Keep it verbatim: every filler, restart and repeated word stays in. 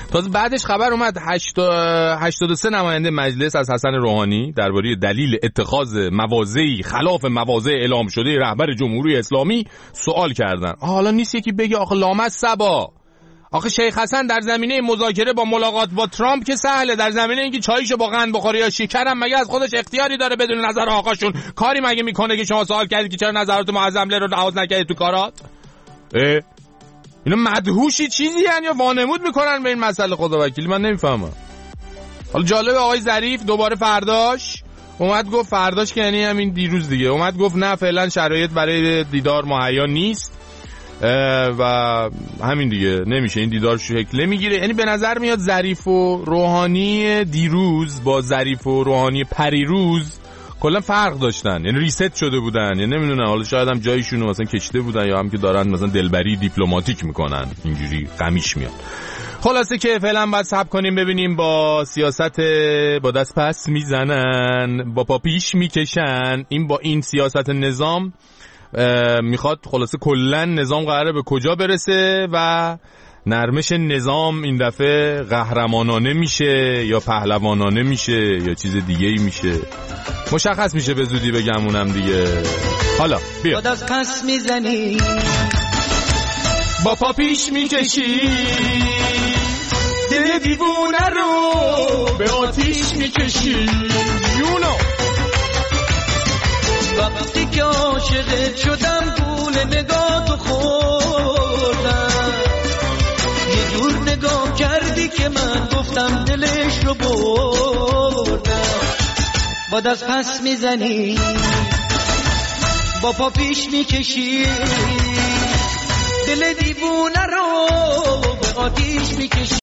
تازه بعدش خبر اومد هشتاد و سه نماینده مجلس از حسن روحانی درباره دلیل اتخاذ مواضعی خلاف مواضع اعلام شده رهبر جمهوری اسلامی سوال کردن. حالا نیست یکی بگه آخه لامصبا، آخه شیخ حسن در زمینه مذاکره با ملاقات با ترامپ که سهله، در زمینه اینکه چایشو با قند بخوره یا شکرم مگه از خودش اختیاری داره بدون نظر آقاشون کاری مگه میکنه که شما سوال کردید که چرا نظرات معظمله رو لحاظ نکردید تو کارات؟ اه اینا مدهوشی چیزی هن یا وانمود میکنن به این مسئله؟ خدا وکیلی من نمیفهمم. حالا جالب آقای ظریف دوباره فرداش اومد گفت، فرداش که یعنی همین دیروز دیگه، اومد گفت نه فعلا شرایط برای دیدار مهیا نیست و همین دیگه نمیشه این دیدار شکل نمیگیره. یعنی به نظر میاد ظریف و روحانی دیروز با ظریف و روحانی پریروز کلا فرق داشتن، یعنی ریست شده بودن، یعنی نمیدونم حالا شاید هم جایشون رو مثلا کشته بودن یا هم که دارن مثلا دلبری دیپلماتیک میکنن، اینجوری غمیش میاد. خلاصه که فعلا باید صبر کنیم ببینیم با سیاست با دست پس میزنن با پا پیش میکشن، این با این سیاست نظام میخواد خلاصه کلن نظام قراره به کجا برسه و نرمش نظام این دفعه قهرمانانه میشه یا پهلوانانه میشه یا چیز دیگه ای میشه، مشخص میشه به زودی بگمونم دیگه. حالا بیا با دست پس میزنی با پا پیش میکشی دل دیوونه رو به آتیش میکشی یونو. وقتی که عاشقت شدم گول نگاه تو خوردم، یه جور نگاه کردی که من گفتم دلش رو بردم. با دست پس میزنی با پا پیش میکشی دل دیوونه رو به آتیش میکشی.